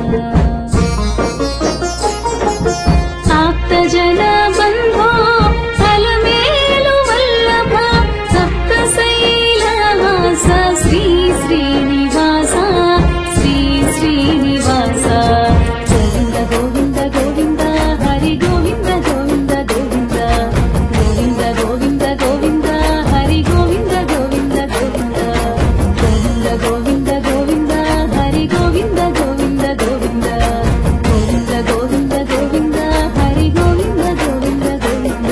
ఆప్తజన బంధో అలమేలు వల్లభ సప్తశైలవాస శ్రీ శ్రీనివాస శ్రీ శ్రీనివాస గోవింద గోవింద గోవింద హరి గోవింద గోవింద గోవింద గోవింద గోవింద గోవింద హరి గోవింద గోవింద గోవింద గోవింద గోవింద గోవింద హరి గోవింద గోవింద గోవింద గోవింద గోవింద గోవింద హరి గోవింద గోవింద గోవింద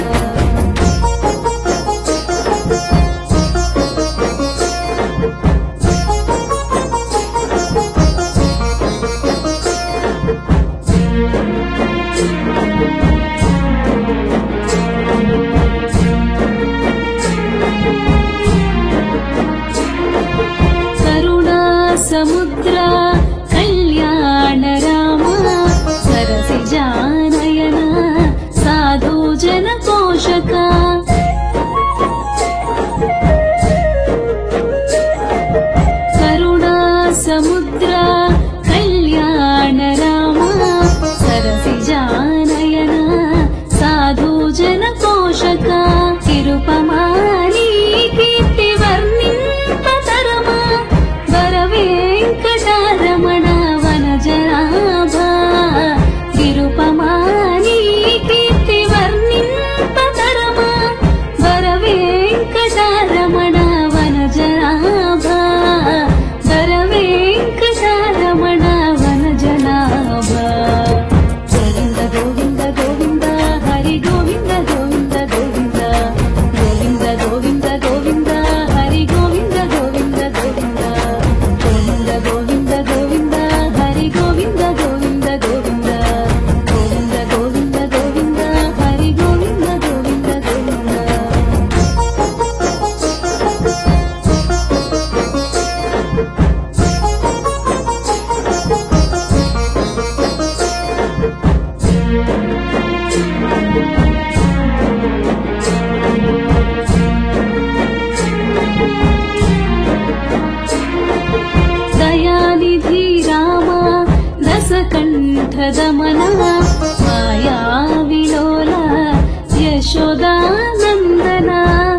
కరుణా సముద్ర కళ్యాణ రామ సరసిజానయన సాధు జన పోషక కరుణా సముద్ర కళ్యాణ రామ సరసిజానయన సాధు జన పోషక తిరుపమాని కీర్తి వర్ణింపతరమా వర వెంకటరమణ వనజనాభ తిరుపమాని కీర్తి వర్ణింపతరమా వర వెంకటరమణ వనజనాభ వర వెంకటరమణ వనజనాభ గోవింద గోవింద గోవింద హరి గోవింద గోవింద గోవింద గోవింద గోవింద గోవింద హరి గోవింద గోవింద గోవింద గోవింద గోవింద గోవింద హరి గోవింద గోవింద గోవింద గోవింద గోవింద గోవింద హరి గోవింద గోవింద గోవింద దయానిధి రామ దశకంఠదమన మాయా విలోల యశోదానందన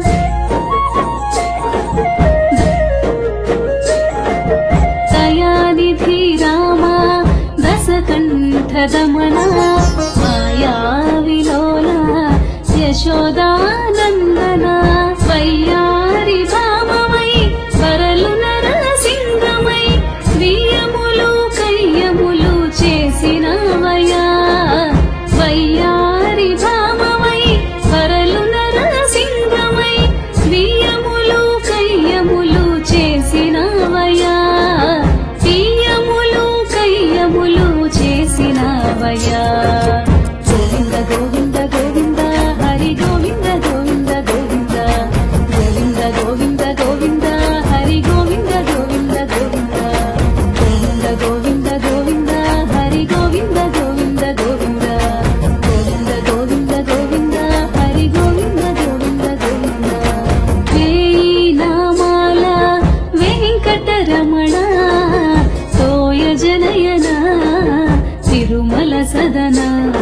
దయానిధి రామ దశకంఠదమన మాయా విలోల యశోదానందన వయ్యారి భామమై వరలు నరసింహమై వియములు కయ్యములు చేసినవయా వయ్యారి భామమై వరలు నరసింహమై వియములు కయ్యములు చేసినవయా వియములు కయ్యములు చేసినవయా గోవింద గోవింద గోవింద హరి గోవింద గోవింద గోవింద గోవింద గోవింద గోవింద హరి గోవింద గోవింద గోవింద గోవింద గోవింద గోవింద హరి గోవింద గోవింద గోవింద గోవింద గోవింద గోవింద హరి గోవింద గోవింద గోవింద వేయి నామాల వెంకటరమణ తోయ జనయన తిరుమల సదన